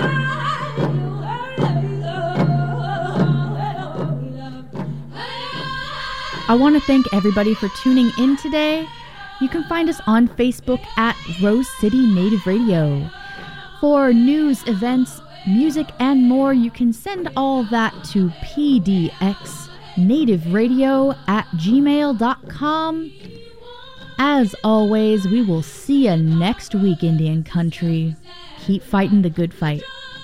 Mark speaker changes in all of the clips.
Speaker 1: I want to thank everybody for tuning in today. You can find us on Facebook at Rose City Native Radio. For news, events, music, and more, you can send all that to pdxnativeradio@gmail.com. As always, we will see you next week, Indian Country. Keep fighting the good fight.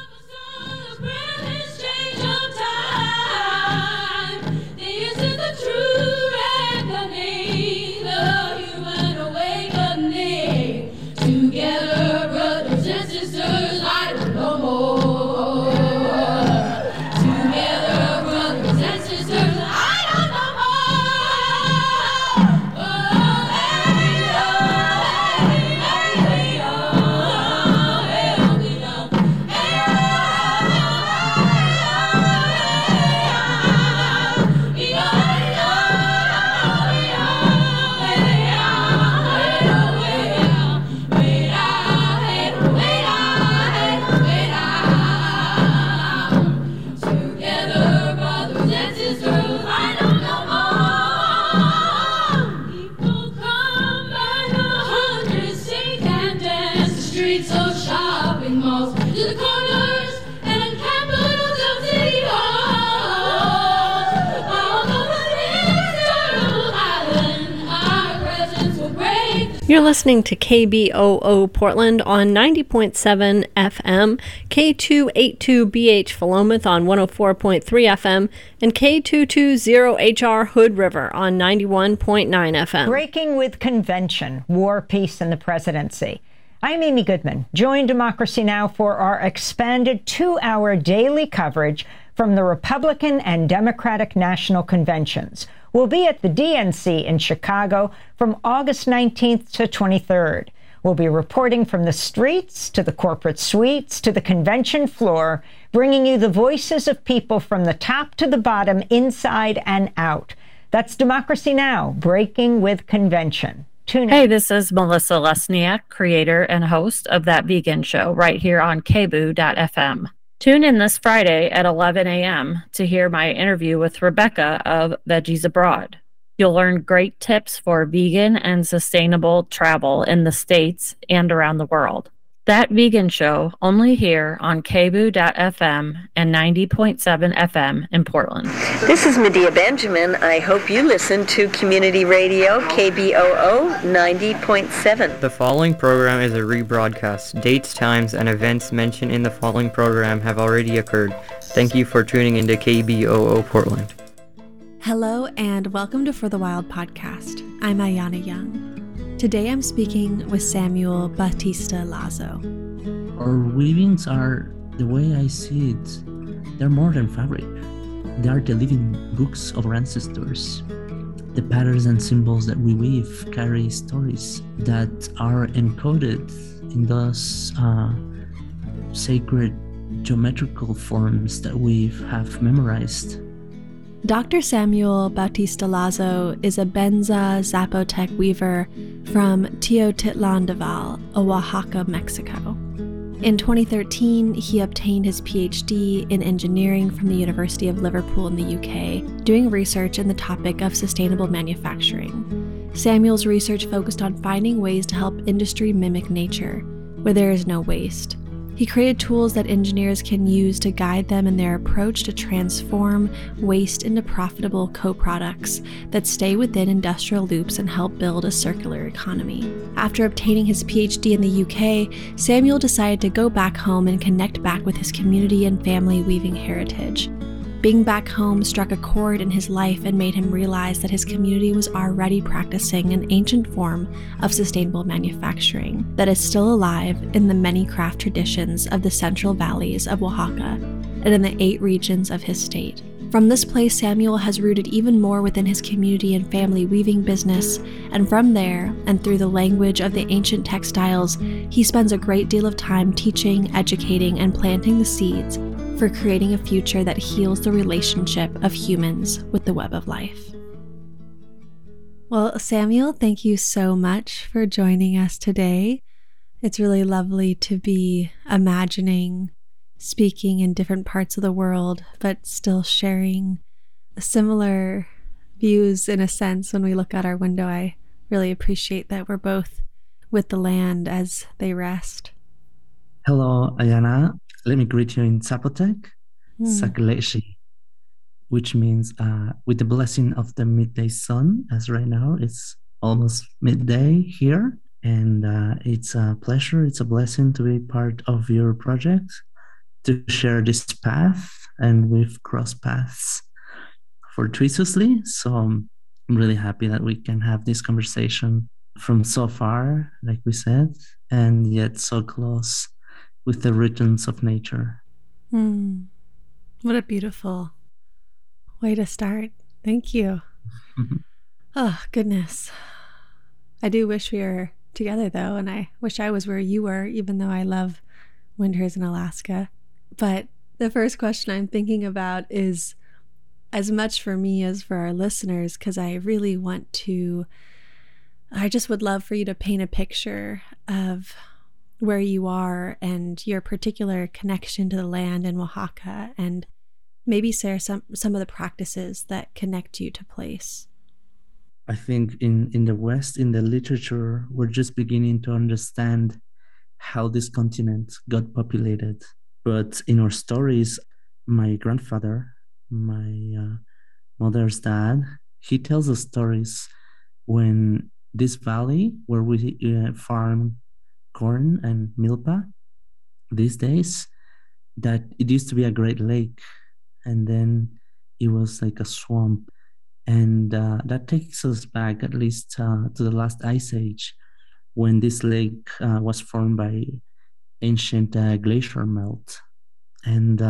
Speaker 2: You're listening to KBOO Portland on 90.7 FM, K282BH Philomath on 104.3 FM, and K220HR Hood River on 91.9 FM.
Speaker 3: Breaking with Convention, War, Peace, and the Presidency. I'm Amy Goodman. Join Democracy Now! For our expanded 2-hour daily coverage from the Republican and Democratic National Conventions. We'll be at the DNC in Chicago from August 19th to 23rd. We'll be reporting from the streets to the corporate suites to the convention floor, bringing you the voices of people from the top to the bottom, inside and out. That's Democracy Now! Breaking with Convention. Tune in.
Speaker 4: Hey, this is Melissa Lesniak, creator and host of That Vegan Show, right here on KBOO.FM. Tune in this Friday at 11 a.m. to hear my interview with Rebecca of Veggies Abroad. You'll learn great tips for vegan and sustainable travel in the States and around the world. That Vegan Show, only here on KBOO.FM and 90.7 FM in Portland.
Speaker 5: This is Medea Benjamin. I hope you listen to Community Radio, KBOO 90.7.
Speaker 6: The following program is a rebroadcast. Dates, times, and events mentioned in the following program have already occurred. Thank you for tuning into KBOO Portland.
Speaker 7: Hello and welcome to For the Wild podcast. I'm Ayana Young. Today I'm speaking with Samuel Bautista Lazo.
Speaker 8: Our weavings are, the way I see it, they're more than fabric. They are the living books of our ancestors. The patterns and symbols that we weave carry stories that are encoded in those sacred geometrical forms that we have memorized.
Speaker 7: Dr. Samuel Bautista Lazo is a Benza Zapotec weaver from Teotitlan de Val, Oaxaca, Mexico. In 2013, he obtained his PhD in engineering from the University of Liverpool in the UK, doing research in the topic of sustainable manufacturing. Samuel's research focused on finding ways to help industry mimic nature, where there is no waste. He created tools that engineers can use to guide them in their approach to transform waste into profitable co-products that stay within industrial loops and help build a circular economy. After obtaining his PhD in the UK, Samuel decided to go back home and connect back with his community and family weaving heritage. Being back home struck a chord in his life and made him realize that his community was already practicing an ancient form of sustainable manufacturing that is still alive in the many craft traditions of the central valleys of Oaxaca and in the 8 regions of his state. From this place, Samuel has rooted even more within his community and family weaving business, and from there, and through the language of the ancient textiles, he spends a great deal of time teaching, educating, and planting the seeds for creating a future that heals the relationship of humans with the web of life. Well, Samuel, thank you so much for joining us today. It's really lovely to be imagining speaking in different parts of the world, but still sharing similar views in a sense. When we look out our window, I really appreciate that we're both with the land as they rest.
Speaker 8: Hello, Ayana. Let me greet you in Zapotec, Sakleshi, which means with the blessing of the midday sun, as right now it's almost midday here. And it's a pleasure, it's a blessing to be part of your project, to share this path, and we've crossed paths fortuitously. So I'm really happy that we can have this conversation from so far, like we said, and yet so close with the rhythms of nature.
Speaker 7: What a beautiful way to start. Thank you. Oh, goodness. I do wish we were together, though, and I wish I was where you were, even though I love winters in Alaska. But the first question I'm thinking about is as much for me as for our listeners, because I really want to, I just would love for you to paint a picture of where you are and your particular connection to the land in Oaxaca, and maybe share some of the practices that connect you to place.
Speaker 8: I think in the West, in the literature, we're just beginning to understand how this continent got populated. But in our stories, my grandfather, my mother's dad, he tells us stories when this valley where we farm corn and milpa these days, that it used to be a great lake, and then it was like a swamp. And that takes us back at least to the last ice age, when this lake was formed by ancient glacier melt. And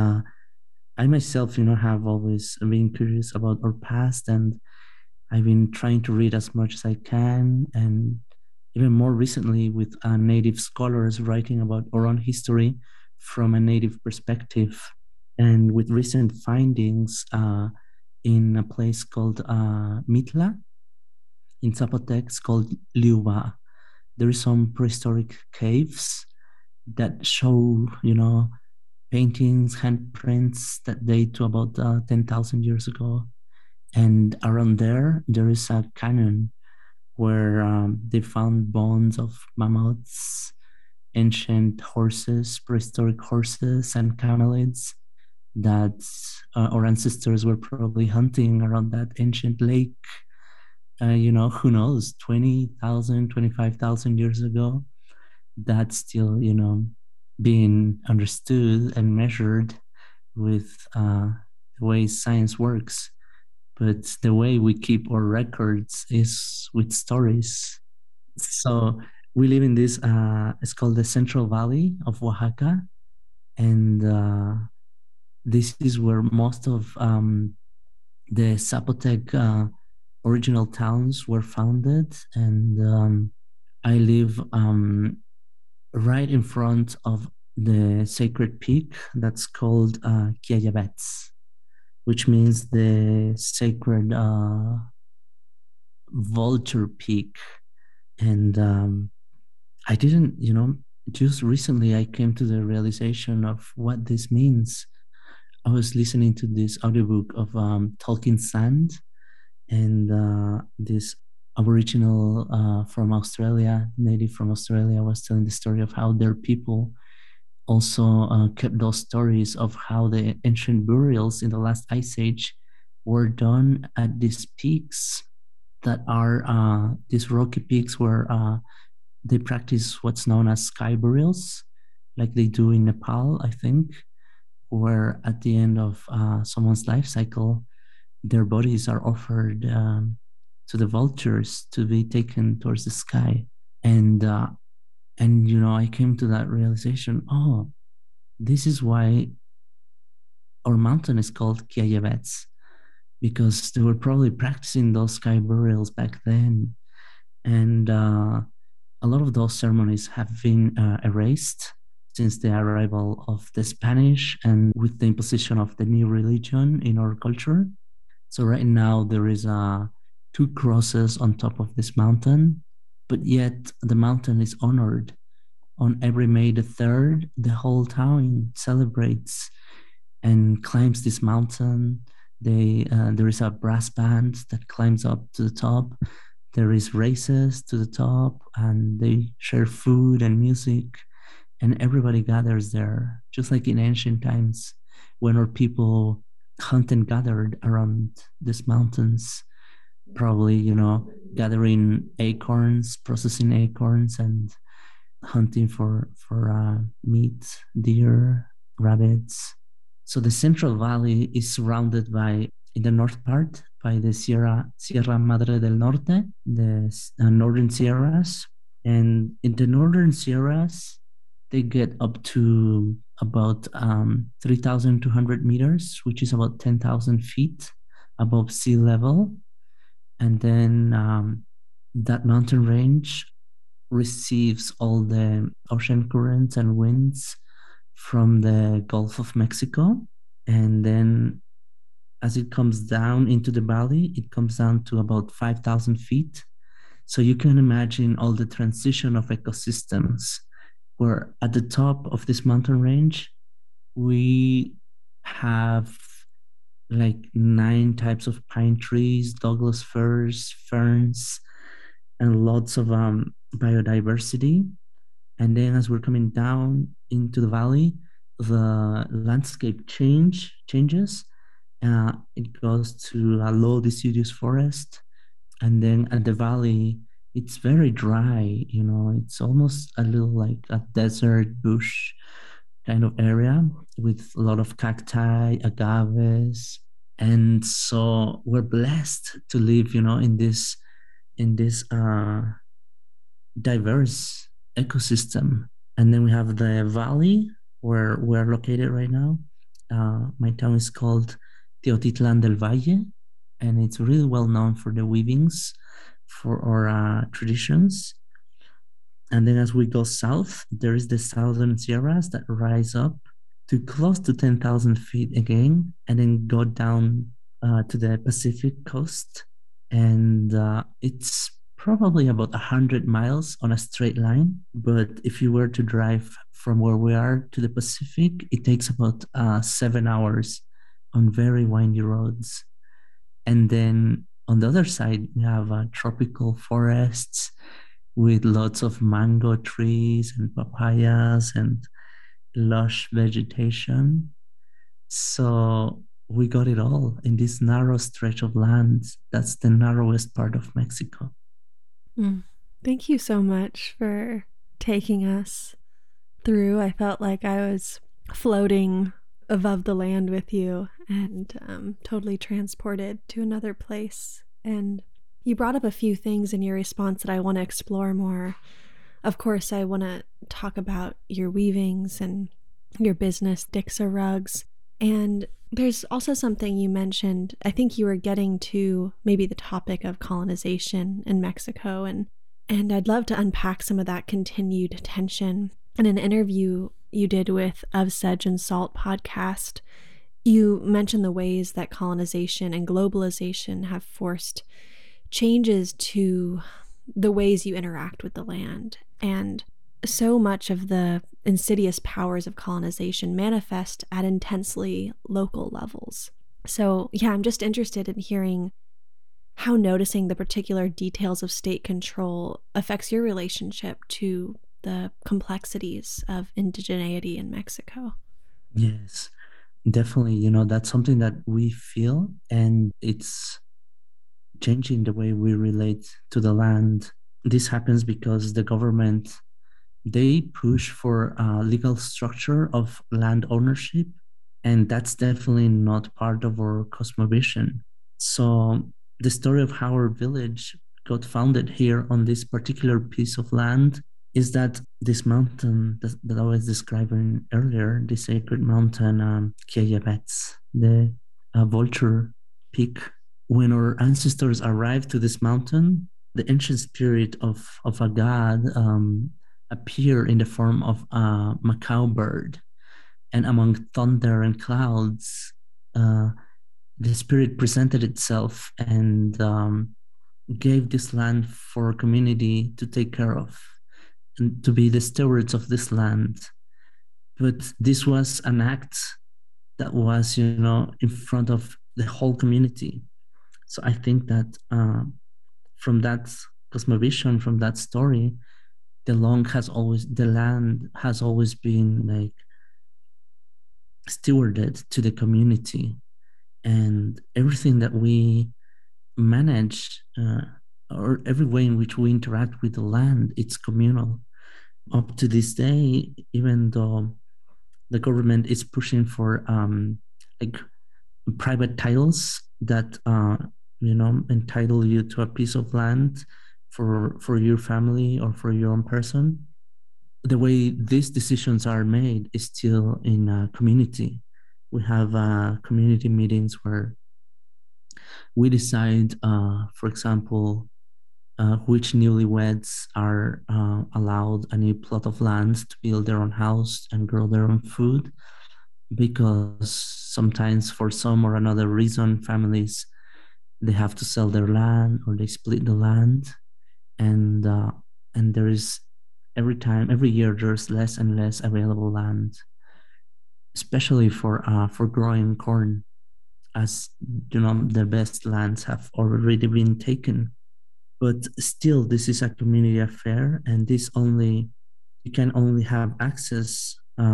Speaker 8: I myself, have always been curious about our past, and I've been trying to read as much as I can, and even more recently with native scholars writing about our own history from a native perspective. And with recent findings in a place called Mitla, in Zapotecs called Liuba, there is some prehistoric caves that show, paintings, handprints that date to about 10,000 years ago. And around there is a canyon where they found bones of mammoths, ancient horses, prehistoric horses, and camelids that our ancestors were probably hunting around that ancient lake, who knows, 20,000, 25,000 years ago. That's still, being understood and measured with the way science works. But the way we keep our records is with stories. So we live in this, it's called the Central Valley of Oaxaca. And this is where most of the Zapotec original towns were founded. And I live right in front of the sacred peak that's called Quiayabets, which means the sacred vulture peak. And I didn't, just recently I came to the realization of what this means. I was listening to this audiobook of Talking Sand, and this Aboriginal from Australia, native from Australia, was telling the story of how their people also kept those stories of how the ancient burials in the last ice age were done at these peaks that are these rocky peaks where they practice what's known as sky burials, like they do in Nepal, I think, where at the end of someone's life cycle, their bodies are offered to the vultures to be taken towards the sky. And I came to that realization, this is why our mountain is called Quiayabets, because they were probably practicing those sky burials back then. And a lot of those ceremonies have been erased since the arrival of the Spanish and with the imposition of the new religion in our culture. So right now there is 2 crosses on top of this mountain, but yet the mountain is honored on every May the 3rd, the whole town celebrates and climbs this mountain. There is a brass band that climbs up to the top. There is races to the top, and they share food and music, and everybody gathers there, just like in ancient times when our people hunt and gathered around these mountains, probably, gathering acorns, processing acorns, and hunting for meat, deer, rabbits. So the Central Valley is surrounded by, in the north part, by the Sierra Madre del Norte, the northern Sierras. And in the northern Sierras, they get up to about 3,200 meters, which is about 10,000 feet above sea level. And then that mountain range receives all the ocean currents and winds from the Gulf of Mexico. And then as it comes down into the valley, it comes down to about 5,000 feet. So you can imagine all the transition of ecosystems, where at the top of this mountain range, we have like 9 types of pine trees, Douglas firs, ferns, and lots of biodiversity. And then as we're coming down into the valley, the landscape changes. It goes to a low deciduous forest. And then at the valley, it's very dry, it's almost a little like a desert bush kind of area with a lot of cacti, agaves. And so we're blessed to live, in this diverse ecosystem. And then we have the valley where we're located right now. My town is called Teotitlan del Valle, and it's really well known for the weavings, for our traditions. And then as we go south, there is the southern Sierras that rise up to close to 10,000 feet again, and then go down to the Pacific coast. And it's probably about 100 miles on a straight line. But if you were to drive from where we are to the Pacific, it takes about 7 hours on very windy roads. And then on the other side, we have tropical forests with lots of mango trees and papayas and lush vegetation. So we got it all in this narrow stretch of land. That's the narrowest part of Mexico.
Speaker 7: Thank you so much for taking us through. I felt like I was floating above the land with you and totally transported to another place. And you brought up a few things in your response that I want to explore more. Of course, I want to talk about your weavings and your business, Dixa Rugs. And there's also something you mentioned. I think you were getting to maybe the topic of colonization in Mexico. And I'd love to unpack some of that continued tension. In an interview you did with Of Sedge and Salt podcast, you mentioned the ways that colonization and globalization have forced changes to the ways you interact with the land. And so much of the insidious powers of colonization manifest at intensely local levels. So, yeah, I'm just interested in hearing how noticing the particular details of state control affects your relationship to the complexities of indigeneity in Mexico.
Speaker 8: Yes, definitely. That's something that we feel, and it's changing the way we relate to the land. This happens because the government, they push for a legal structure of land ownership, and that's definitely not part of our cosmovision. So the story of how our village got founded here on this particular piece of land is that this mountain that I was describing earlier, the sacred mountain, Queyabets, the vulture peak. When our ancestors arrived to this mountain, the ancient spirit of a god appeared in the form of a macaw bird. And among thunder and clouds, the spirit presented itself and gave this land for a community to take care of. and to be the stewards of this land. But this was an act that was, in front of the whole community. So I think that from that cosmovision, from that story, the land has always been like stewarded to the community, and everything that we manage, or every way in which we interact with the land, it's communal. Up to this day, even though the government is pushing for like private titles that entitle you to a piece of land for your family or for your own person, the way these decisions are made is still in a community. We have community meetings where we decide, for example, which newlyweds are allowed a new plot of land to build their own house and grow their own food, because sometimes for some or another reason, families, they have to sell their land or they split the land, and there is every year there's less and less available land, especially for growing corn, as the best lands have already been taken. But still, this is a community affair, and you can only have access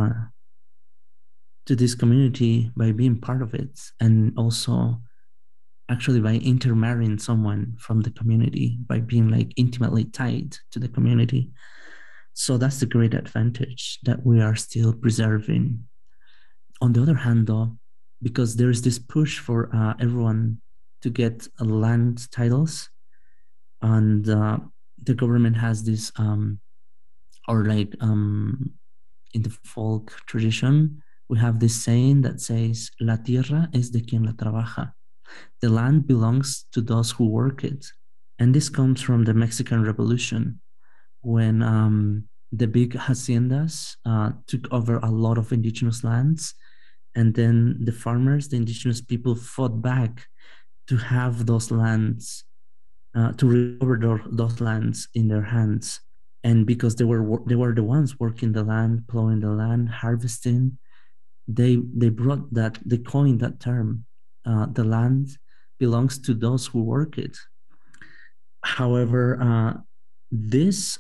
Speaker 8: to this community by being part of it, and also actually by intermarrying someone from the community, by being like intimately tied to the community. So that's the great advantage that we are still preserving. On the other hand, though, because there is this push for everyone to get land titles, and the government has this, in the folk tradition, we have this saying that says, "La tierra es de quien la trabaja." The land belongs to those who work it. And this comes from the Mexican Revolution, when the big haciendas took over a lot of indigenous lands, and then the farmers, the indigenous people, fought back to have those lands, to recover those lands in their hands. And because they were the ones working the land, plowing the land, harvesting, they coined that term. The land belongs to those who work it. However, this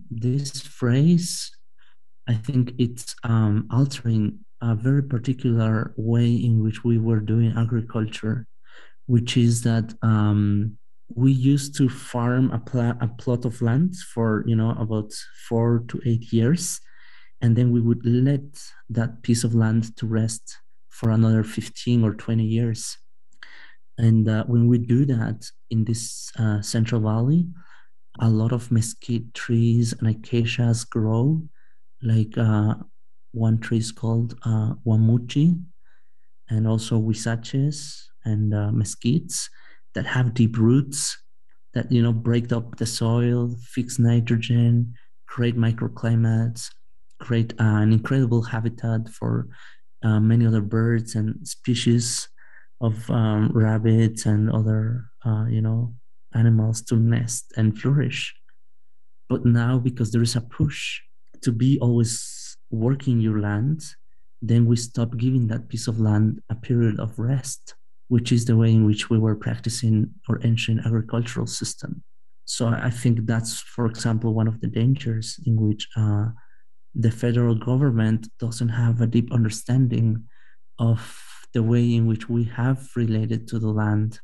Speaker 8: phrase, I think it's altering a very particular way in which we were doing agriculture, which is that we used to farm a plot of land for about 4 to 8 years, and then we would let that piece of land to rest for another 15 or 20 years. And when we do that in this Central Valley, a lot of mesquite trees and acacias grow. Like one tree is called Guamuchi, and also huizaches and mesquites that have deep roots that break up the soil, fix nitrogen, create microclimates, create an incredible habitat for many other birds and species of rabbits and other animals to nest and flourish. But now, because there is a push to be always working your land, then we stop giving that piece of land a period of rest, which is the way in which we were practicing our ancient agricultural system. So I think that's, for example, one of the dangers in which the federal government doesn't have a deep understanding of the way in which we have related to the land.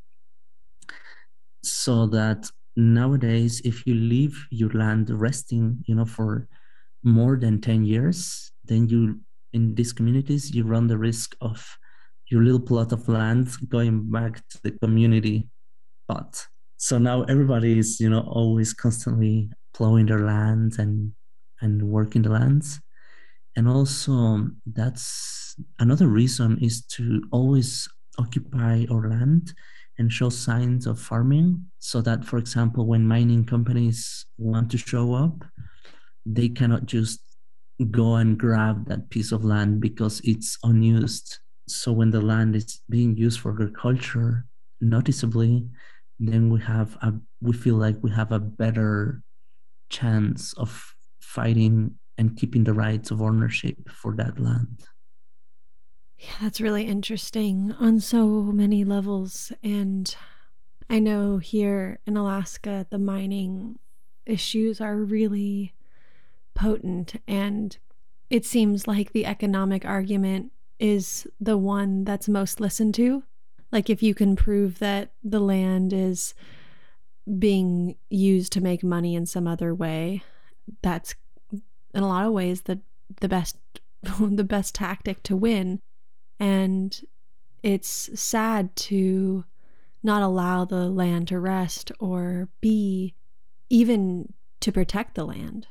Speaker 8: So that nowadays, if you leave your land resting, for more than 10 years, then in these communities, you run the risk of your little plot of land going back to the community pot. So now everybody is, always constantly plowing their lands and working the lands. And also, that's another reason, is to always occupy our land and show signs of farming, so that, for example, when mining companies want to show up, they cannot just go and grab that piece of land because it's unused. So when the land is being used for agriculture, noticeably, then we feel like we have a better chance of fighting and keeping the rights of ownership for that land.
Speaker 7: Yeah, that's really interesting on so many levels. And I know here in Alaska, the mining issues are really potent, and it seems like the economic argument is the one that's most listened to. Like, if you can prove that the land is being used to make money in some other way, that's in a lot of ways the best the best tactic to win. And it's sad to not allow the land to rest, or be even to protect the land.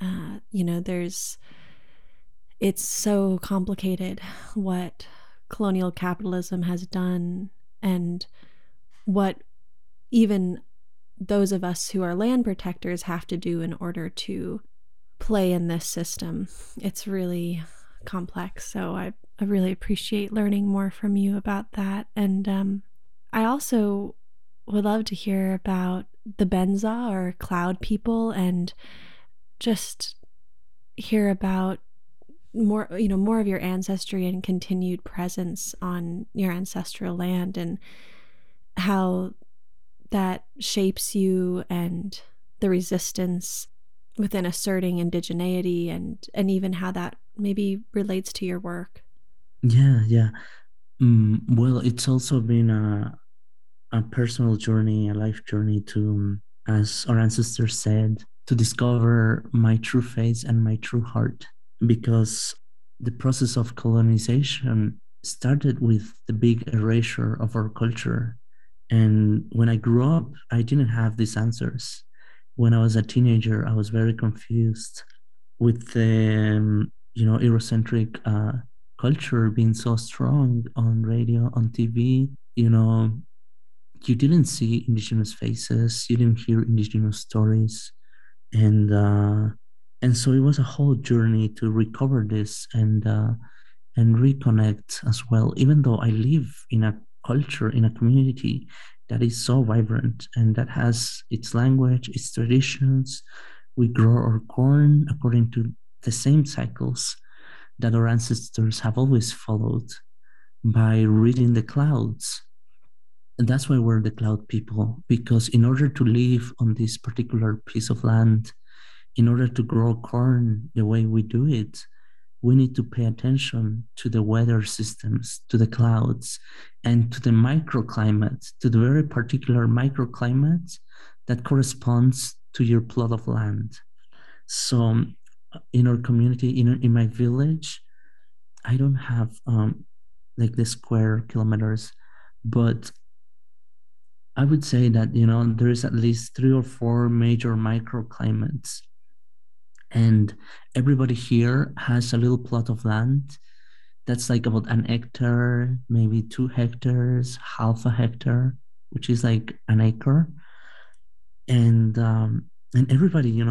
Speaker 7: It's so complicated what colonial capitalism has done, and what even those of us who are land protectors have to do in order to play in this system. It's really complex. So I really appreciate learning more from you about that. And I also would love to hear about the Benza or cloud people, and just hear about more of your ancestry and continued presence on your ancestral land, and how that shapes you, and the resistance within asserting indigeneity, and even how that maybe relates to your work.
Speaker 8: Yeah. Well, it's also been a personal journey, a life journey to, as our ancestors said, to discover my true face and my true heart. Because the process of colonization started with the big erasure of our culture. And when I grew up, I didn't have these answers. When I was a teenager, I was very confused with the, Eurocentric culture being so strong on radio, on TV. You didn't see indigenous faces, you didn't hear indigenous stories, and so it was a whole journey to recover this and reconnect as well. Even though I live in a culture, in a community that is so vibrant and that has its language, its traditions, we grow our corn according to the same cycles that our ancestors have always followed by reading the clouds. And that's why we're the cloud people, because in order to live on this particular piece of land, in order to grow corn the way we do it, we need to pay attention to the weather systems, to the clouds, and to the microclimate, to the very particular microclimate that corresponds to your plot of land. So in our community, in my village, I don't have like the square kilometers, but I would say that, there is at least 3 or 4 major microclimates. And everybody here has a little plot of land that's like about an hectare, maybe 2 hectares, half a hectare, which is like an acre. And everybody,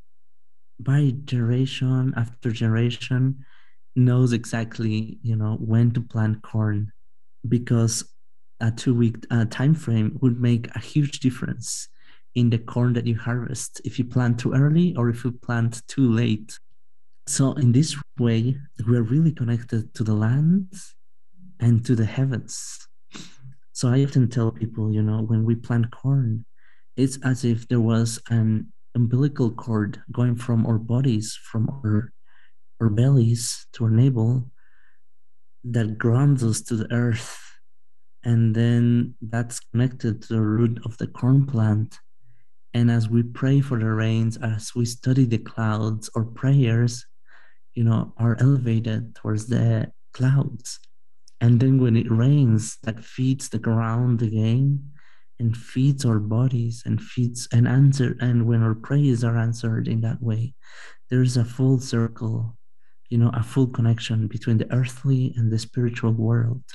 Speaker 8: by generation after generation, knows exactly, when to plant corn, because a 2-week time frame would make a huge difference in the corn that you harvest if you plant too early or if you plant too late. So in this way, we're really connected to the land and to the heavens. So I often tell people, when we plant corn, it's as if there was an umbilical cord going from our bodies, from our bellies to our navel, that grounds us to the earth. And then that's connected to the root of the corn plant. And as we pray for the rains, as we study the clouds, our prayers, are elevated towards the clouds. And then when it rains, that feeds the ground again, and feeds our bodies, and feeds and answer. And when our prayers are answered in that way, there's a full circle, a full connection between the earthly and the spiritual world.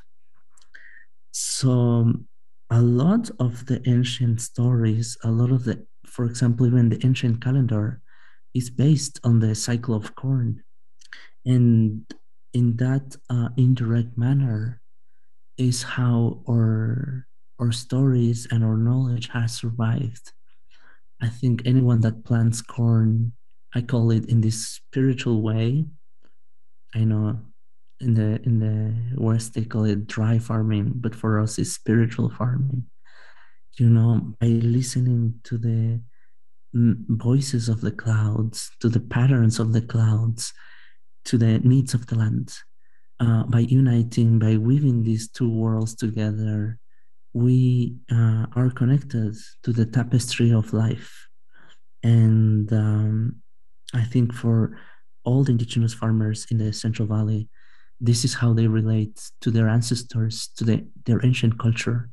Speaker 8: So a lot of the ancient stories, for example, even the ancient calendar is based on the cycle of corn. And in that indirect manner is how our stories and our knowledge has survived. I think anyone that plants corn I call it in this spiritual way. I know in the West they call it dry farming, but for us it's spiritual farming. By listening to the voices of the clouds, to the patterns of the clouds, to the needs of the land. By uniting, by weaving these two worlds together, we are connected to the tapestry of life. And I think for all the indigenous farmers in the Central Valley, this is how they relate to their ancestors, to their ancient culture.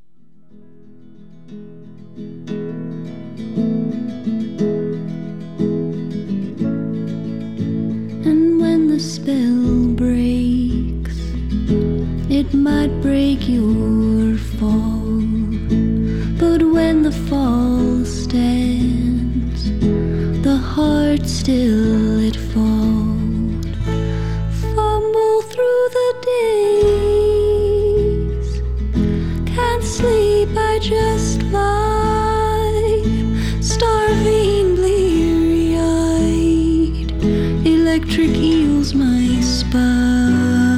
Speaker 9: And when the spell breaks, it might break your fall, but when the fall stands, the heart still it falls. Fumble through the days, can't sleep, I just lie, starving, bleary-eyed, electric eels my spine,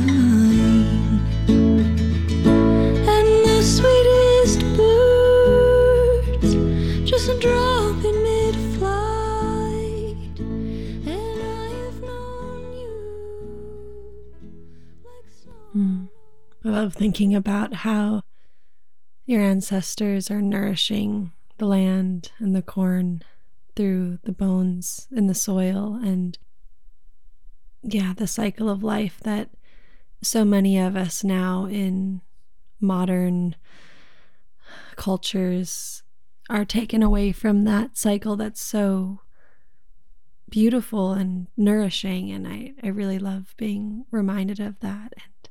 Speaker 9: and the sweetest birds just drop in mid-flight, and I have known you like snow.
Speaker 7: I love thinking about how your ancestors are nourishing the land and the corn through the bones in the soil, and the cycle of life that so many of us now in modern cultures are taken away from, that cycle that's so beautiful and nourishing, and I really love being reminded of that. And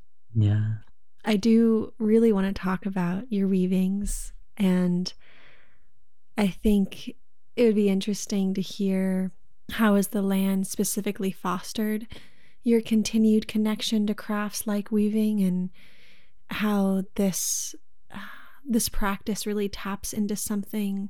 Speaker 7: I do really want to talk about your weavings, and I think it would be interesting to hear how has the land specifically fostered your continued connection to crafts like weaving, and how this practice really taps into something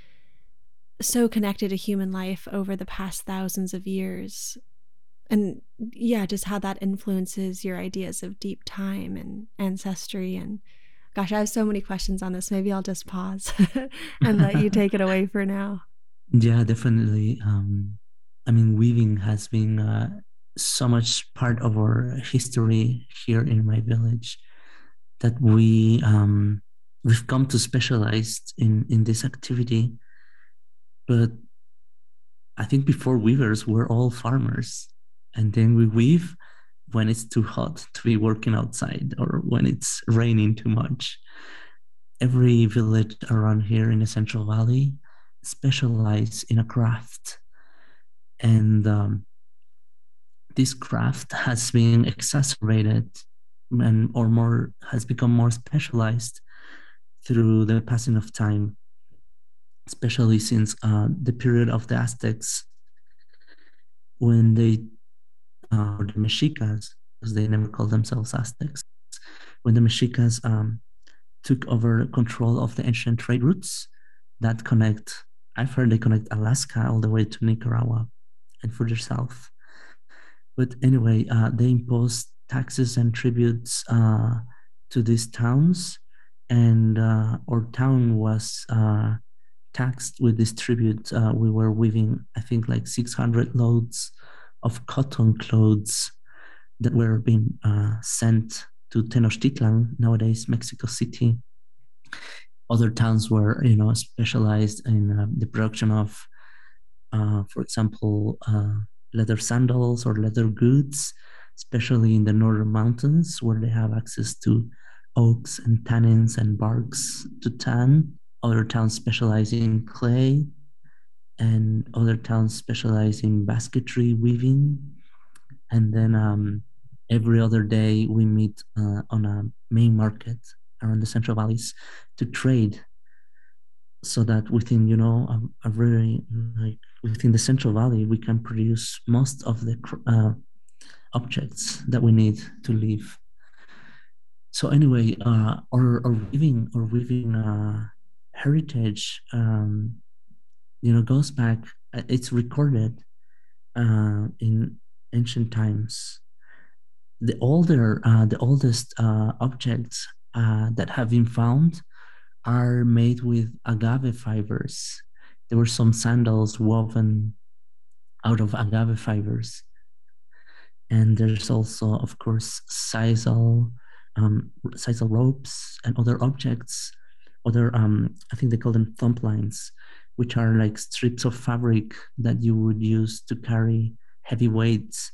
Speaker 7: so connected to human life over the past thousands of years. And just how that influences your ideas of deep time and ancestry. And gosh, I have so many questions on this. Maybe I'll just pause and let you take it away for now.
Speaker 8: Yeah, definitely. Weaving has been so much part of our history here in my village that we've come to specialize in this activity. But I think before weavers, we're all farmers. And then we weave when it's too hot to be working outside, or when it's raining too much. Every village around here in the Central Valley specialize in a craft. And this craft has been exacerbated has become more specialized through the passing of time, especially since the period of the Aztecs, when or the Mexicas, because they never called themselves Aztecs, when the Mexicas took over control of the ancient trade routes that I've heard they connect Alaska all the way to Nicaragua and further south. But anyway, they imposed taxes and tributes to these towns, and our town was taxed with this tribute. We were weaving, I think, like 600 loads of cotton clothes that were being sent to Tenochtitlan, nowadays Mexico City. Other towns were, specialized in the production of, for example, leather sandals or leather goods, especially in the northern mountains where they have access to oaks and tannins and barks to tan. Other towns specialize in clay, and other towns specialize in basketry weaving. And then every other day we meet on a main market around the Central Valleys to trade, so that within within the Central Valley we can produce most of the objects that we need to live. So anyway, our weaving heritage goes back. It's recorded in ancient times. The oldest objects that have been found are made with agave fibers. There were some sandals woven out of agave fibers. And there's also, of course, sisal ropes and other objects, I think they call them thumb lines, which are like strips of fabric that you would use to carry heavy weights,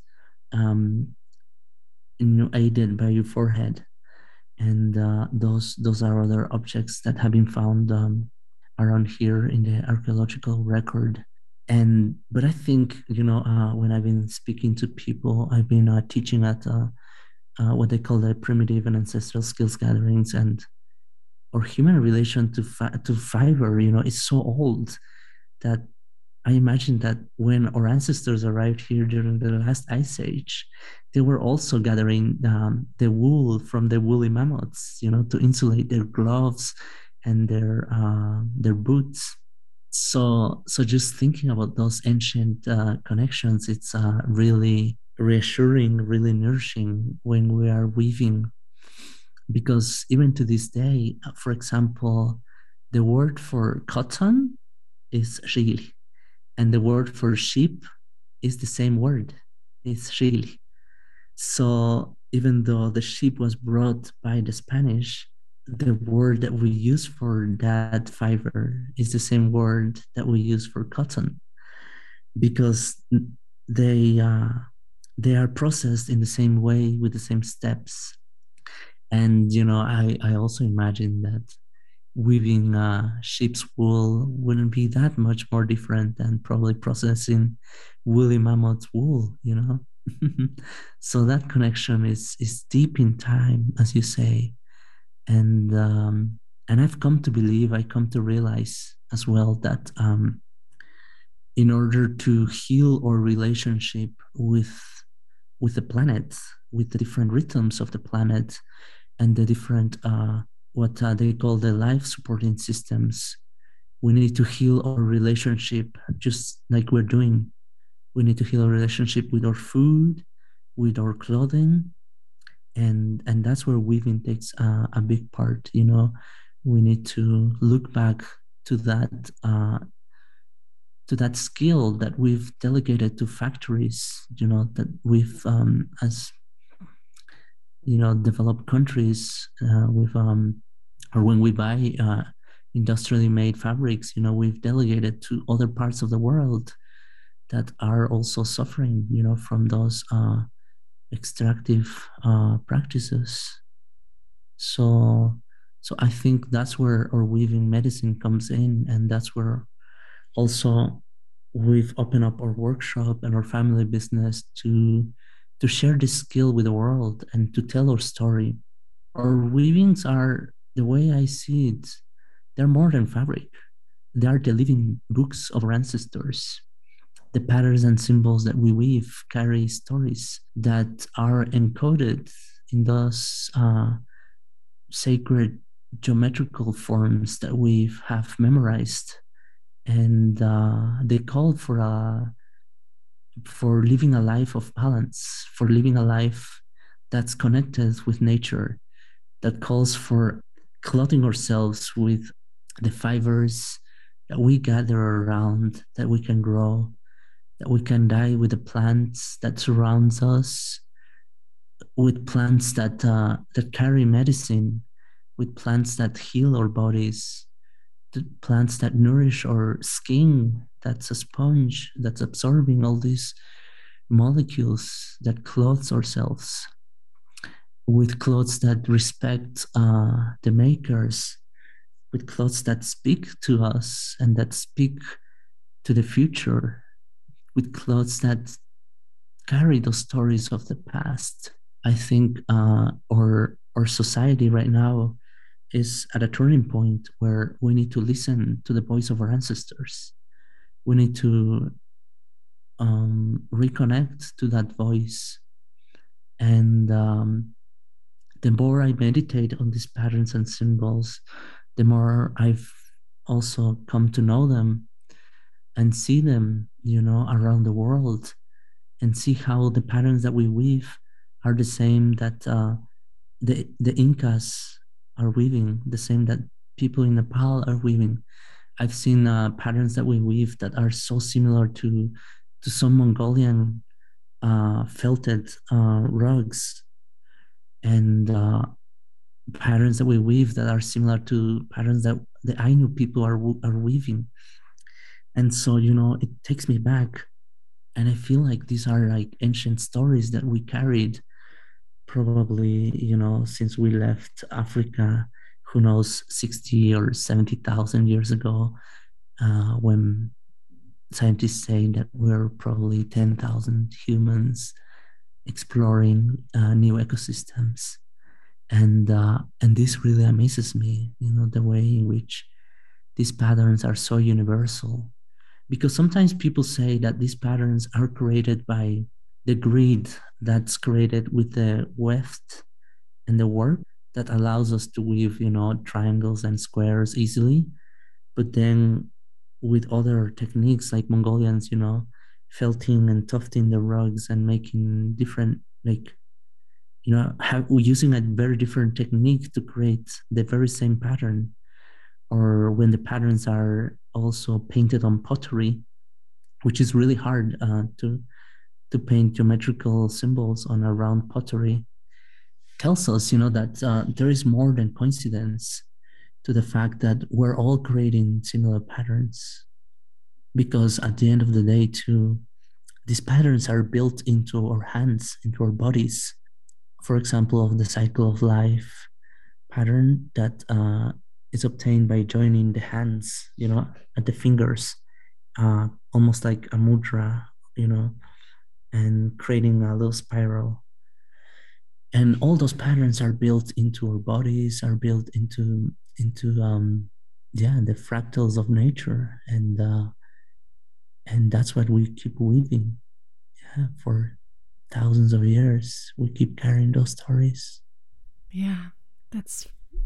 Speaker 8: aided by your forehead. And those are other objects that have been found around here in the archaeological record. But I think, when I've been speaking to people, I've been teaching at what they call the primitive and ancestral skills gatherings, and our human relation to fiber, is so old that I imagine that when our ancestors arrived here during the last ice age, they were also gathering the wool from the woolly mammoths, to insulate their gloves and their boots. So just thinking about those ancient connections, it's really reassuring, really nourishing when we are weaving. Because even to this day, for example, the word for cotton is shil, and the word for sheep is the same word, it's shil. So even though the sheep was brought by the Spanish, the word that we use for that fiber is the same word that we use for cotton, because they are processed in the same way with the same steps. And I also imagine that weaving sheep's wool wouldn't be that much more different than probably processing woolly mammoth's wool. So that connection is deep in time, as you say. And I've come to realize as well that in order to heal our relationship with the planet, with the different rhythms of the planet, and the different what they call the life supporting systems, we need to heal our relationship just like we're doing. We need to heal our relationship with our food, with our clothing, and that's where weaving takes a big part. We need to look back to that skill that we've delegated to factories, that we've as developed countries, or when we buy industrially made fabrics, we've delegated to other parts of the world that are also suffering, from those extractive practices. So I think that's where our weaving medicine comes in, and that's where also we've opened up our workshop and our family business to share this skill with the world and to tell our story. Our weavings are, the way I see it, they're more than fabric. They are the living books of our ancestors. The patterns and symbols that we weave carry stories that are encoded in those sacred geometrical forms that we have memorized. And they call for living a life of balance, for living a life that's connected with nature, that calls for clothing ourselves with the fibers that we gather around, that we can grow, that we can dye with the plants that surrounds us, with plants that carry medicine, with plants that heal our bodies, the plants that nourish our skin, that's a sponge that's absorbing all these molecules, that clothes ourselves, with clothes that respect the makers, with clothes that speak to us and that speak to the future, with clothes that carry those stories of the past. I think our society right now is at a turning point where we need to listen to the voice of our ancestors. We need to reconnect to that voice. And the more I meditate on these patterns and symbols, the more I've also come to know them and see them, around the world. and see how the patterns that we weave are the same that the Incas are weaving, the same that people in Nepal are weaving. I've seen patterns that we weave that are so similar to some Mongolian felted rugs, and patterns that we weave that are similar to patterns that the Ainu people are weaving. And so, it takes me back, and I feel like these are like ancient stories that we carried probably, since we left Africa, who knows, 60 or 70,000 years ago, when scientists say that we're probably 10,000 humans exploring new ecosystems. And this really amazes me, the way in which these patterns are so universal. Because sometimes people say that these patterns are created by the grid that's created with the weft and the warp that allows us to weave, triangles and squares easily. But then with other techniques like Mongolians, felting and tufting the rugs and making different, using a very different technique to create the very same pattern. Or when the patterns are also painted on pottery, which is really hard to paint geometrical symbols on a round pottery, tells us, that there is more than coincidence to the fact that we're all creating similar patterns. Because at the end of the day, too, these patterns are built into our hands, into our bodies. For example, of the cycle of life pattern that is obtained by joining the hands, at the fingers, almost like a mudra, and creating a little spiral. And all those patterns are built into our bodies, are built into the fractals of nature, and that's what we keep weaving. For thousands of years, we keep carrying those stories.
Speaker 7: Yeah, that's.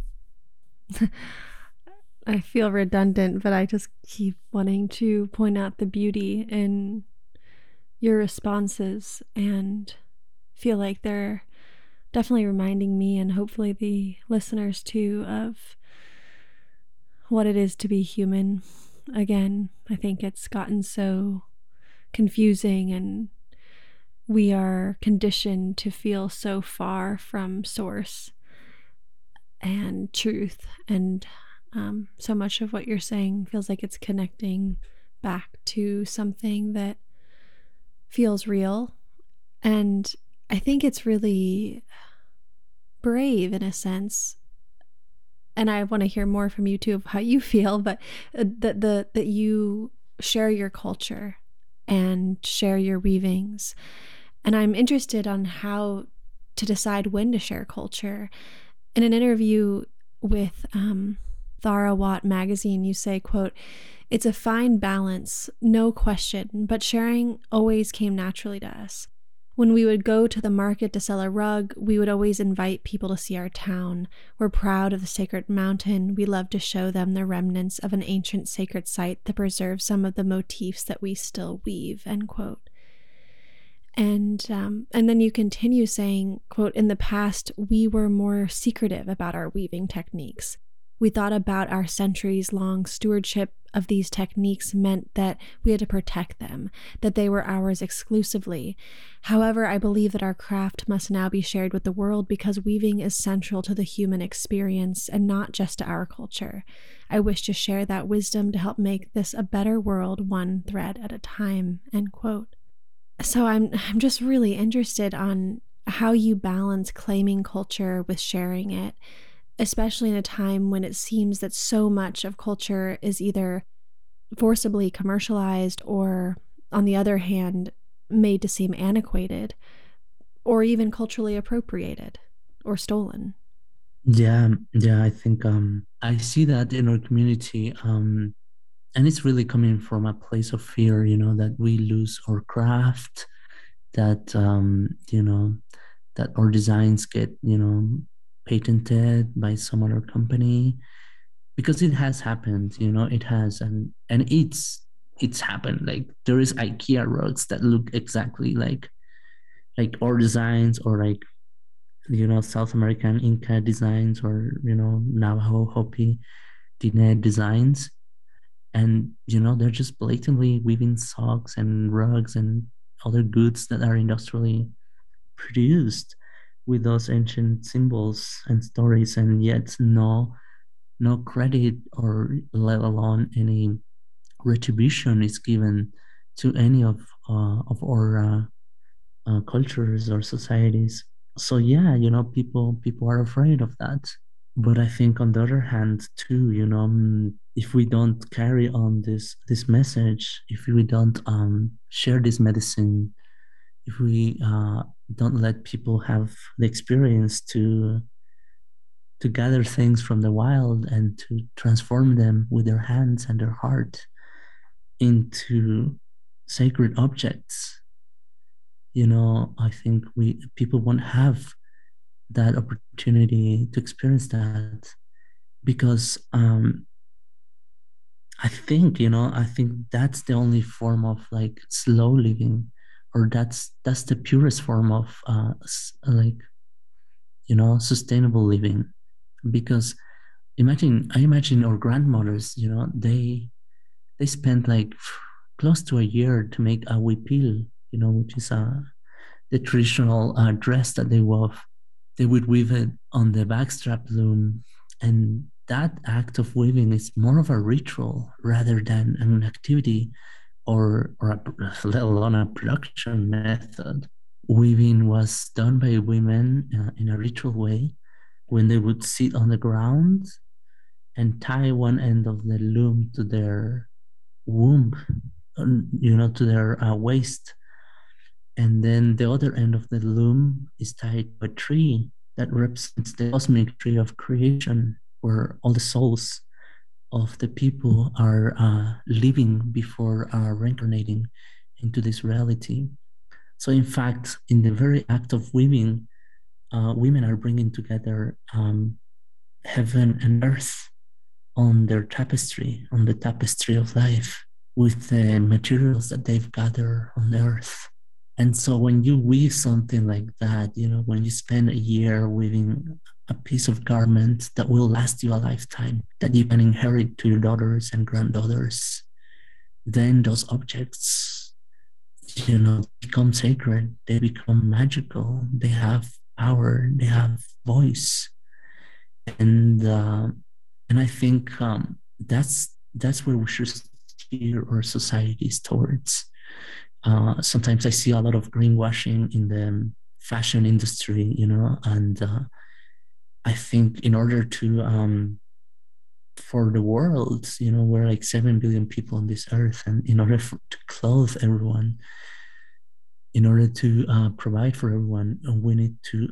Speaker 7: I feel redundant, but I just keep wanting to point out the beauty in your responses and feel like they're definitely reminding me, and hopefully the listeners too, of what it is to be human. Again, I think it's gotten so confusing, and we are conditioned to feel so far from source and truth, and so much of what you're saying feels like it's connecting back to something that feels real. And I think it's really brave in a sense, and I want to hear more from you too of how you feel, but that you share your culture and share your weavings. And I'm interested on how to decide when to share culture. In an interview with Tharawat magazine, you say, quote, "It's a fine balance, no question, but sharing always came naturally to us. When we would go to the market to sell a rug, we would always invite people to see our town. We're proud of the sacred mountain. We love to show them the remnants of an ancient sacred site that preserves some of the motifs that we still weave," end quote. And then you continue saying, quote, "In the past, we were more secretive about our weaving techniques. We thought about our centuries-long stewardship of these techniques meant that we had to protect them, that they were ours exclusively. However, I believe that our craft must now be shared with the world because weaving is central to the human experience and not just to our culture. I wish to share that wisdom to help make this a better world, one thread at a time," end quote. So I'm just really interested on how you balance claiming culture with sharing it, especially in a time when it seems that so much of culture is either forcibly commercialized or, on the other hand, made to seem antiquated or even culturally appropriated or stolen.
Speaker 8: Yeah, I think I see that in our community, and it's really coming from a place of fear, that we lose our craft, that that our designs get patented by some other company, because it has happened, it has, and it's it's happened. Like there is IKEA rugs that look exactly like our designs, or like, you know, South American Inca designs, or, you know, Navajo Hopi Diné designs. And, you know, they're just blatantly weaving socks and rugs and other goods that are industrially produced with those ancient symbols and stories, and yet no credit, or let alone any retribution, is given to any of our cultures or societies. So yeah, you know, people are afraid of that. But I think on the other hand too, you know, if we don't carry on this message, if we don't share this medicine, if we don't let people have the experience to gather things from the wild and to transform them with their hands and their heart into sacred objects, you know, I think people won't have that opportunity to experience that. Because I think, you know, I think that's the only form of like slow living, or that's the purest form of like, you know, sustainable living. Because I imagine our grandmothers, you know, they spent like close to a year to make a huipil, you know, which is the traditional dress that they wove. They would weave it on the backstrap loom, and that act of weaving is more of a ritual rather than an activity, or let alone a production method. Weaving was done by women in a ritual way, when they would sit on the ground and tie one end of the loom to their womb, you know, to their waist. And then the other end of the loom is tied to a tree that represents the cosmic tree of creation, where all the souls of the people are living before reincarnating into this reality. So in fact, in the very act of weaving, women are bringing together heaven and earth on their tapestry, on the tapestry of life, with the materials that they've gathered on the earth. And so when you weave something like that, you know, when you spend a year weaving a piece of garment that will last you a lifetime, that you can inherit to your daughters and granddaughters, then those objects, you know, become sacred, they become magical, they have power, they have voice. And I think that's where we should steer our societies towards. Sometimes I see a lot of greenwashing in the fashion industry, you know, and I think in order to, for the world, you know, we're like 7 billion people on this earth, and in order to clothe everyone, in order to provide for everyone, we need to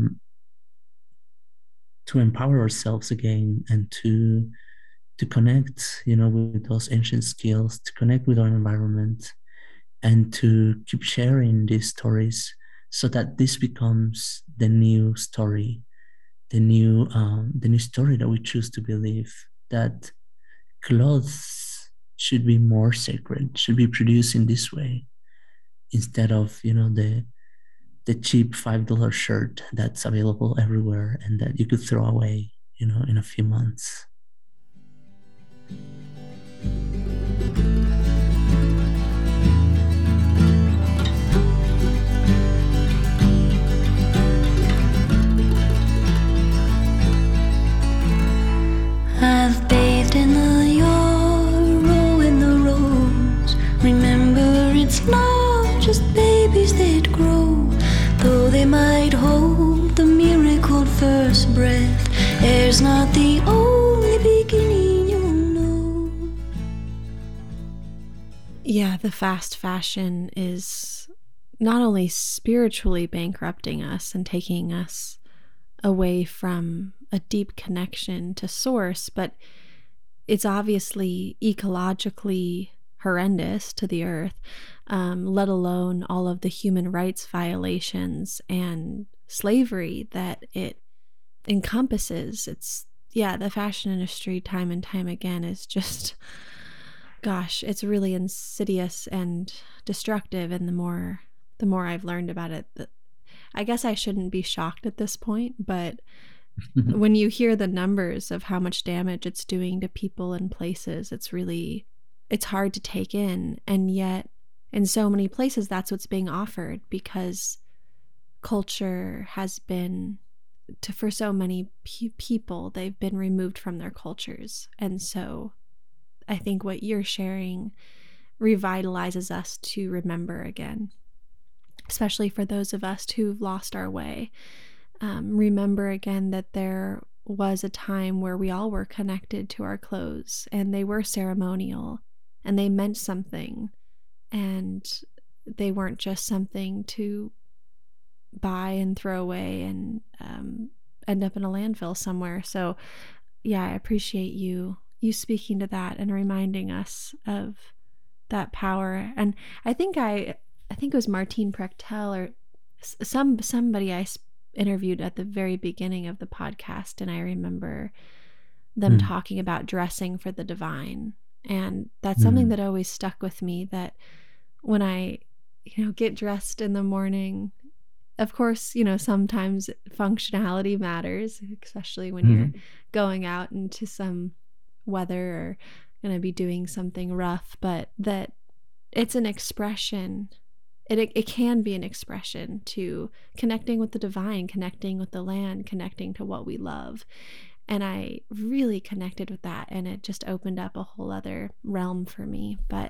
Speaker 8: empower ourselves again, and to connect, you know, with those ancient skills, to connect with our environment, and to keep sharing these stories, so that this becomes the new story, the new story that we choose to believe, that clothes should be more sacred, should be produced in this way, instead of, you know, the cheap $5 shirt that's available everywhere and that you could throw away, you know, in a few months.
Speaker 9: I've bathed in the yarrow in the rose. Remember, it's not just babies that grow, though they might hold the miracle first breath. Air's not the only beginning you'll know.
Speaker 7: Yeah, the fast fashion is not only spiritually bankrupting us and taking us away from a deep connection to source, but it's obviously ecologically horrendous to the earth, let alone all of the human rights violations and slavery that it encompasses. The fashion industry, time and time again, is just gosh, it's really insidious and destructive. And the more I've learned about it, I guess I shouldn't be shocked at this point, but when you hear the numbers of how much damage it's doing to people and places, it's hard to take in. And yet in so many places, that's what's being offered, because culture has been, for so many people, they've been removed from their cultures. And so I think what you're sharing revitalizes us to remember again, especially for those of us who've lost our way. Remember again that there was a time where we all were connected to our clothes, and they were ceremonial, and they meant something, and they weren't just something to buy and throw away and end up in a landfill somewhere. So yeah, I appreciate you speaking to that and reminding us of that power. And I think it was Martine Prechtel or somebody I interviewed at the very beginning of the podcast, and I remember them talking about dressing for the divine. And that's something that always stuck with me, that when I get dressed in the morning, of course, sometimes functionality matters, especially when you're going out into some weather or going to be doing something rough, but that it's an expression. It can be an expression to connecting with the divine, connecting with the land, connecting to what we love. And I really connected with that, and it just opened up a whole other realm for me. But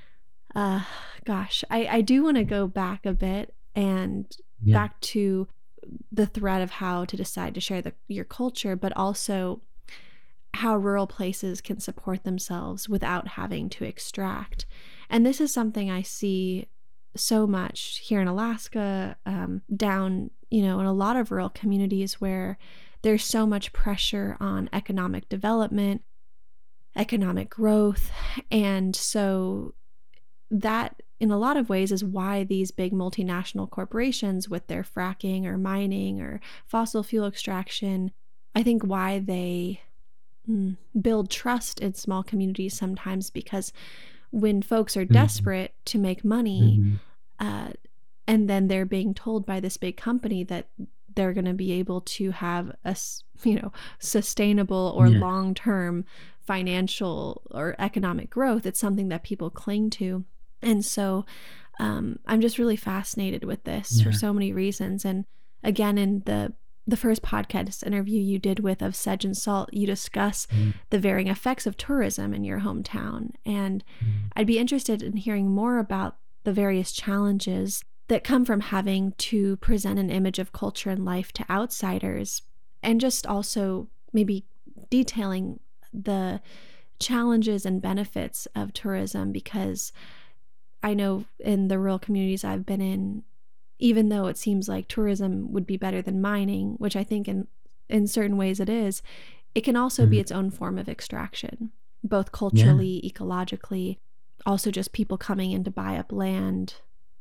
Speaker 7: gosh, I do want to go back a bit and back to the thread of how to decide to share your culture, but also how rural places can support themselves without having to extract. And this is something I see so much here in Alaska, down, in a lot of rural communities where there's so much pressure on economic development, economic growth. And so that, in a lot of ways, is why these big multinational corporations with their fracking or mining or fossil fuel extraction, I think why they build trust in small communities sometimes, because when folks are desperate to make money, and then they're being told by this big company that they're going to be able to have a sustainable or long-term financial or economic growth, it's something that people cling to. And so I'm just really fascinated with this for so many reasons. And again, in the first podcast interview you did of Sedge and Salt, you discuss the varying effects of tourism in your hometown. And I'd be interested in hearing more about the various challenges that come from having to present an image of culture and life to outsiders, and just also maybe detailing the challenges and benefits of tourism, because I know in the rural communities I've been in, even though it seems like tourism would be better than mining, which I think in certain ways it is, it can also be its own form of extraction, both culturally, ecologically, also just people coming in to buy up land,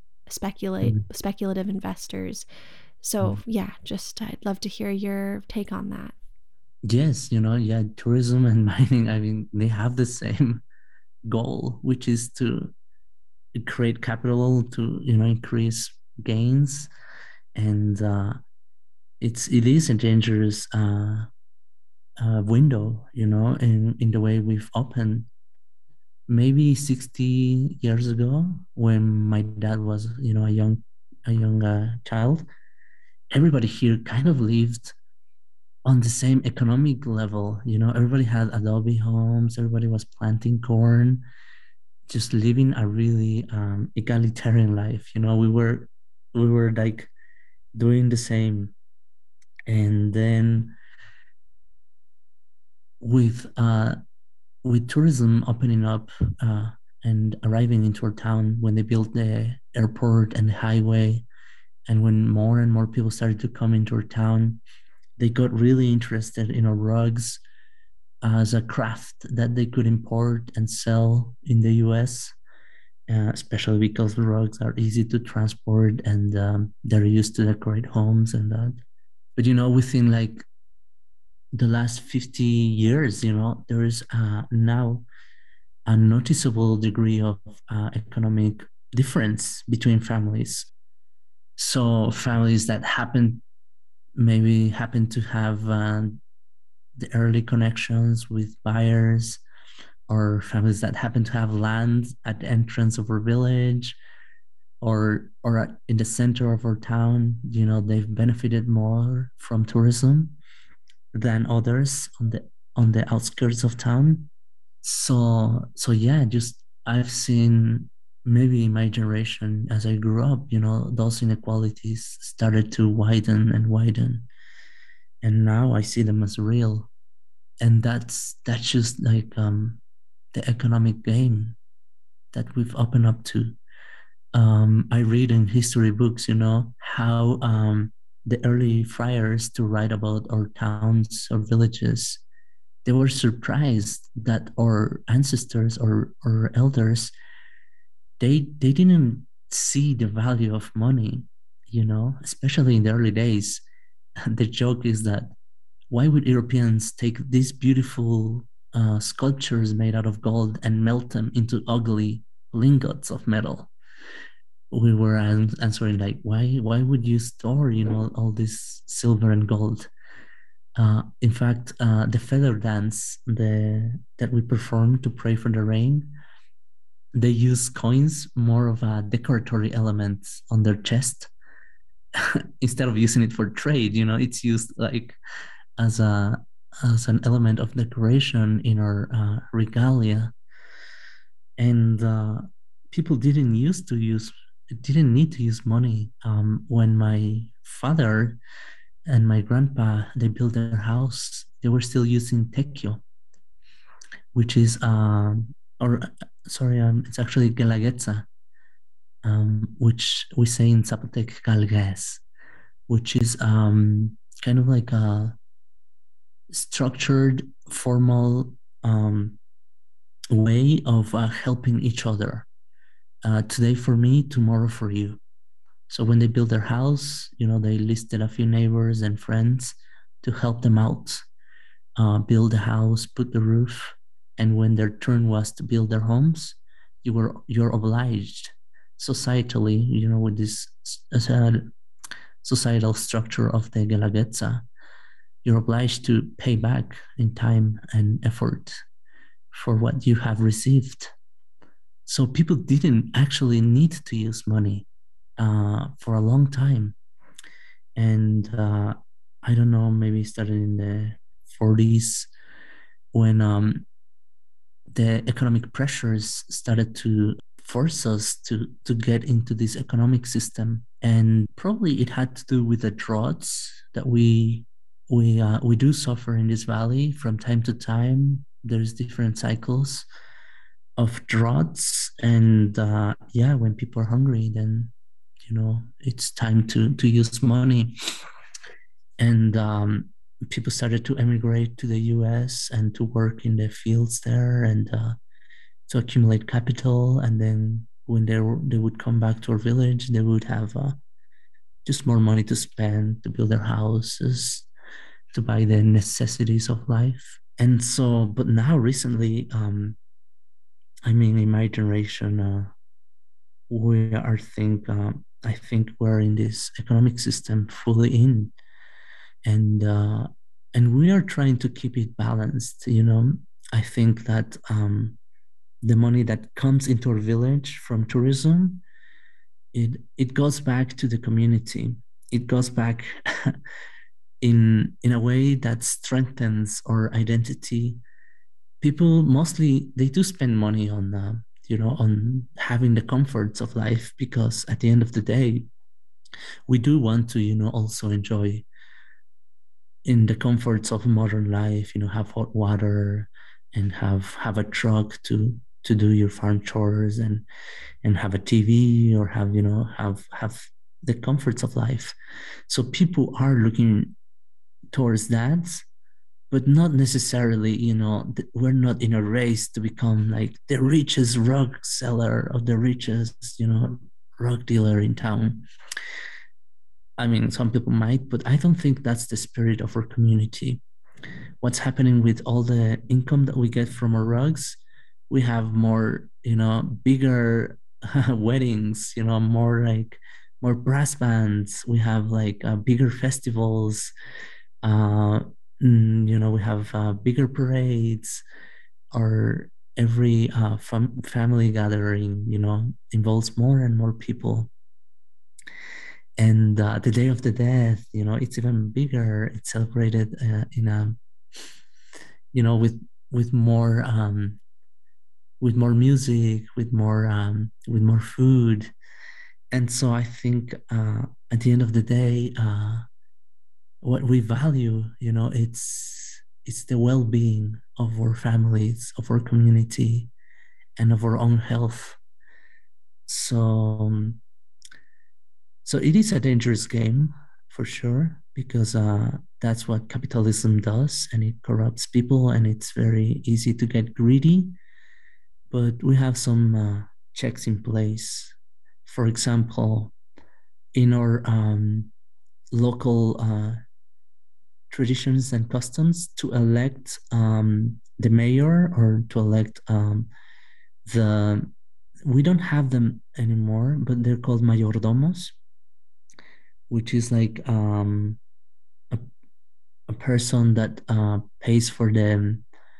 Speaker 7: speculative investors. So just I'd love to hear your take on that.
Speaker 8: Yes, tourism and mining, I mean, they have the same goal, which is to create capital, to increase gains. And it is a dangerous window, in the way we've opened. Maybe 60 years ago, when my dad was a young child, everybody here kind of lived on the same economic level. Everybody had adobe homes, everybody was planting corn, just living a really egalitarian life. We were like doing the same. And then with tourism opening up and arriving into our town, when they built the airport and the highway, and when more and more people started to come into our town, they got really interested in our rugs as a craft that they could import and sell in the US, especially because the rugs are easy to transport and they're used to decorate homes and that. But within like the last 50 years, there is now a noticeable degree of economic difference between families. So families that maybe happen to have the early connections with buyers, or families that happen to have land at the entrance of our village, or in the center of our town, they've benefited more from tourism than others on the outskirts of town. So yeah, just I've seen, maybe in my generation as I grew up, those inequalities started to widen and widen, and now I see them as real. And that's just like the economic game that we've opened up to. I read in history books, how the early friars to write about our towns or villages, they were surprised that our ancestors or elders, they didn't see the value of money, especially in the early days. The joke is that, why would Europeans take these beautiful sculptures made out of gold and melt them into ugly lingots of metal? We were answering like, why would you store, all this silver and gold? In fact, the feather dance that we perform to pray for the rain, they use coins more of a decoratory element on their chest instead of using it for trade. It's used like as an element of decoration in our regalia. And people didn't need to use money. When my father and my grandpa, they built their house, they were still using tequio, which is it's actually guelaguetza, which we say in Zapotec galgues, which is kind of like a structured, formal way of helping each other. Today for me, tomorrow for you. So when they built their house, they listed a few neighbors and friends to help them out, build the house, put the roof. And when their turn was to build their homes, you're obliged societally, with this societal structure of the guelaguetza, you're obliged to pay back in time and effort for what you have received. So people didn't actually need to use money for a long time. And I don't know, maybe started in the 40s when the economic pressures started to force us to get into this economic system. And probably it had to do with the droughts that we do suffer in this valley from time to time. There's different cycles of droughts, and when people are hungry, then it's time to use money. And people started to emigrate to the US and to work in the fields there and to accumulate capital. And then when they would come back to our village, they would have just more money to spend, to build their houses, to buy the necessities of life. And so, but now recently, in my generation, I think we're in this economic system fully in, and we are trying to keep it balanced. I think that the money that comes into our village from tourism, it goes back to the community. It goes back in a way that strengthens our identity. People mostly, they do spend money on on having the comforts of life, because at the end of the day, we do want to also enjoy in the comforts of modern life, have hot water and have a truck to do your farm chores and have a TV, or have the comforts of life. So people are looking towards that, but not necessarily, we're not in a race to become like the richest rug seller or the richest, rug dealer in town. Some people might, but I don't think that's the spirit of our community. What's happening with all the income that we get from our rugs, we have more, bigger weddings, more brass bands. We have like bigger festivals. We have bigger parades, or every family gathering, involves more and more people. And the Day of the Dead, it's even bigger. It's celebrated in a, with more music, with more food. And so I think at the end of the day, what we value, it's the well-being of our families, of our community, and of our own health. So it is a dangerous game for sure, because that's what capitalism does, and it corrupts people, and it's very easy to get greedy. But we have some checks in place. For example, in our local traditions and customs, to elect the mayor, or to elect we don't have them anymore, but they're called mayordomos, which is like a person that pays for the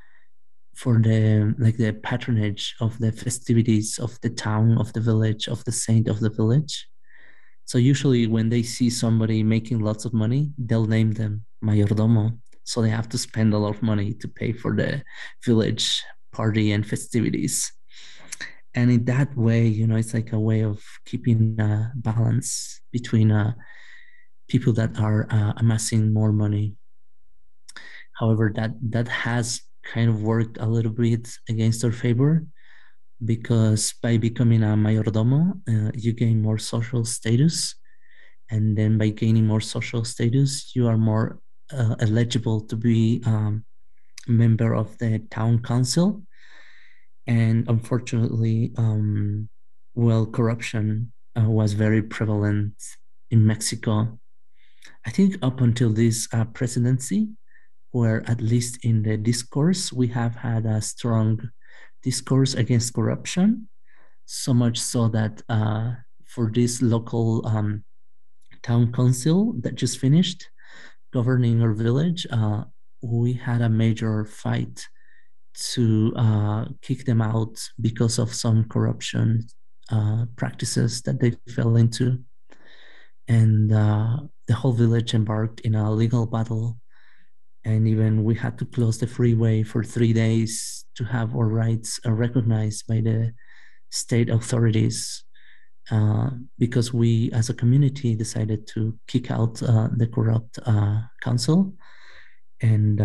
Speaker 8: patronage of the festivities of the town, of the village, of the saint of the village. So usually when they see somebody making lots of money, they'll name them mayordomo. So they have to spend a lot of money to pay for the village party and festivities. And in that way, it's like a way of keeping a balance between people that are amassing more money. However, that has kind of worked a little bit against our favor, because by becoming a mayordomo, you gain more social status. And then by gaining more social status, you are more eligible to be a member of the town council. And unfortunately, corruption was very prevalent in Mexico. I think up until this presidency, where at least in the discourse, we have had a strong discourse against corruption, so much so that for this local town council that just finished governing our village, we had a major fight to kick them out because of some corruption practices that they fell into. And the whole village embarked in a legal battle. And even we had to close the freeway for 3 days to have our rights recognized by the state authorities, because we as a community decided to kick out the corrupt council and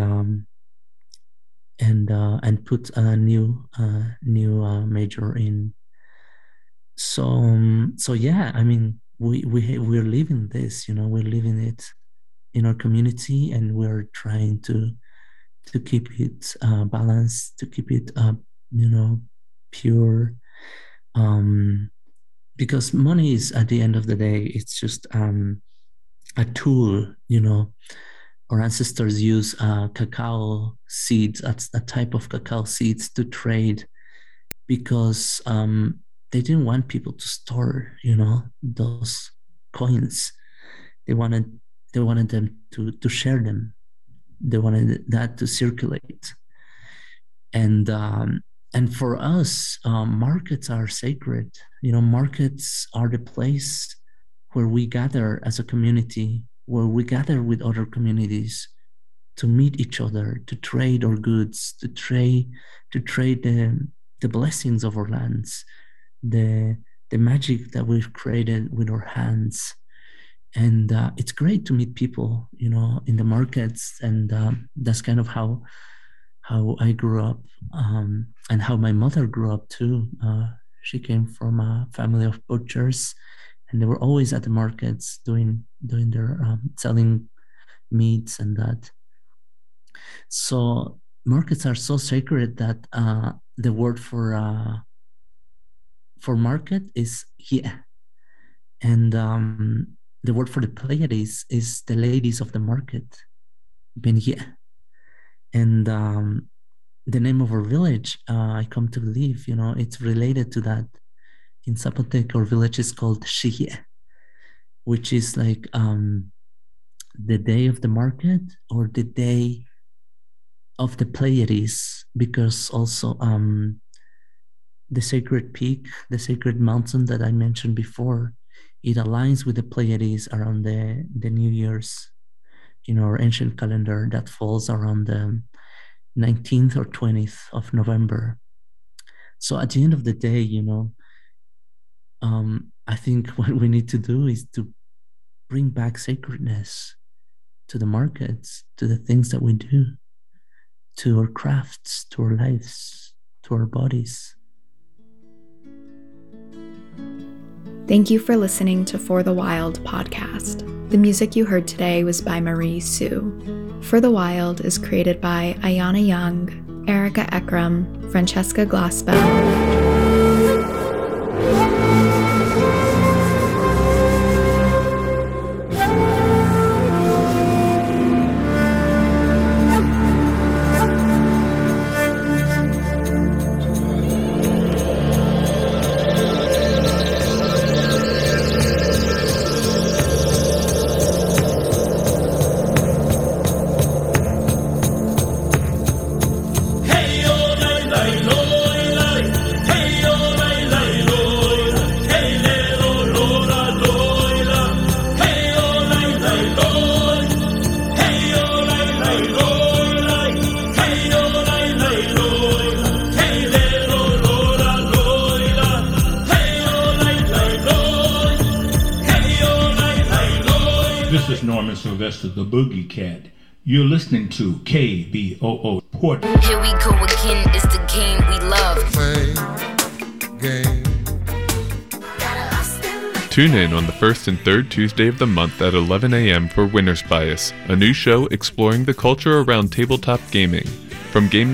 Speaker 8: put a new major in. So yeah, I mean, we're living this, we're living it in our community, and we're trying to keep it balanced, to keep it pure, because money is, at the end of the day, it's just a tool. Our ancestors use cacao seeds, a type of cacao seeds, to trade, because they didn't want people to store those coins. They wanted them to share them. They wanted that to circulate. And for us, markets are sacred. Markets are the place where we gather as a community, where we gather with other communities to meet each other, to trade our goods, to trade the blessings of our lands, the magic that we've created with our hands. And it's great to meet people, in the markets. And that's kind of how I grew up, and how my mother grew up too. She came from a family of butchers, and they were always at the markets doing their selling meats and that. So markets are so sacred that the word for market is hiye, and the word for the Pleiades is the ladies of the market, ben hiye. And the name of our village, I come to believe, it's related to that. In Zapotec, our village is called Xiye, which is like the day of the market or the day of the Pleiades, because also the sacred peak, the sacred mountain that I mentioned before, it aligns with the Pleiades around the New Year's in our ancient calendar that falls around the 19th or 20th of November. So at the end of the day, I think what we need to do is to bring back sacredness to the markets, to the things that we do, to our crafts, to our lives, to our bodies.
Speaker 10: Thank you for listening to For the Wild podcast. The music you heard today was by Marie Su. For the Wild is created by Ayana Young, Erica Ekram, Francesca Glassbell.
Speaker 11: Sylvester the Boogie Cat. You're listening to KBOO Portland.
Speaker 12: Here we go again, it's the game we love.
Speaker 13: Tune in on the first and third Tuesday of the month at 11 a.m. for Winner's Bias, a new show exploring the culture around tabletop gaming. From game